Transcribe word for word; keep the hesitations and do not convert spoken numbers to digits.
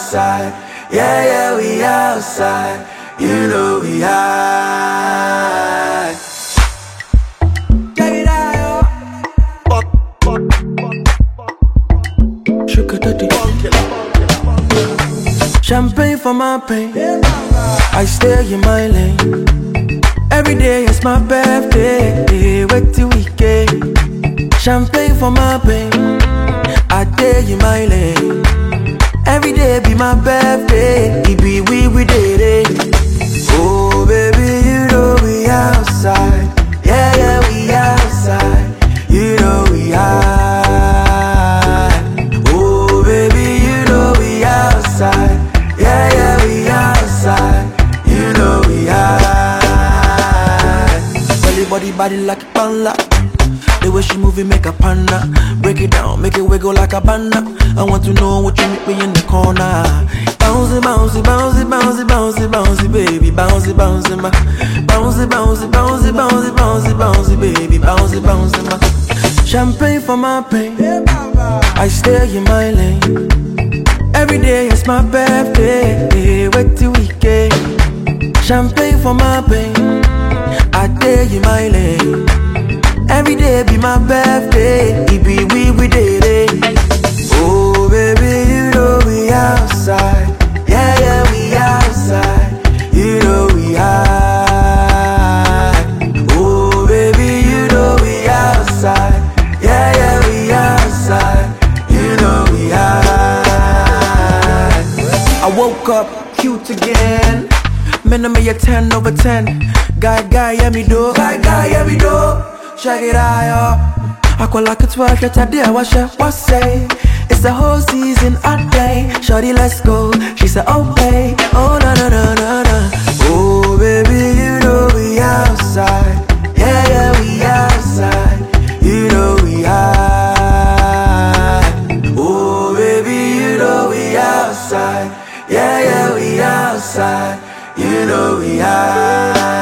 outside. Yeah, yeah, we outside. You know we high. Check it out, yo. Sugar daddy. Champagne for my pain. I stay in my lane. Every day is my birthday. Wait till weekend. Champagne for my pain. I stay in my lane. Every day be my birthday. It be we we did it. Oh baby, you know we outside. Yeah, yeah, we outside. You know we high. Oh baby, you know we outside. Yeah, yeah, we outside. You know we high. Belly body body like a panda. The way she move it make a panda. Break it down, make it wiggle like a panda. I want to know what you meet me in the corner. Bouncy, bouncy, bouncy, bouncy, bouncy, bouncy, baby. Bouncy, bouncy, ma. Bouncy, bouncy, bouncy, bouncy, bouncy, bouncy, baby. Bouncy, bouncy, ma. Champagne for my pain. I stay in my lane. Every day is my birthday. Wait till weekend. Champagne for my pain. I stay in my lane. Every day be my birthday. It be we we did it. Oh baby, you know we outside. Yeah, yeah, we outside. You know we high. Oh baby, you know we outside. Yeah, yeah, we outside. You know we high. I woke up cute again. Man, I'm a ten over ten. Guy, guy, yeah me do. Guy, guy, yeah me do. Check it out, yo. I call like a twelve, get a day, what she what say? It's the whole season I play. Shorty, let's go. She said, okay. Oh, no, no, no, no, no. Oh, baby, you know we outside. Yeah, yeah, we outside. You know we high. Oh, baby, you know we outside. Yeah, yeah, we outside. You know we high.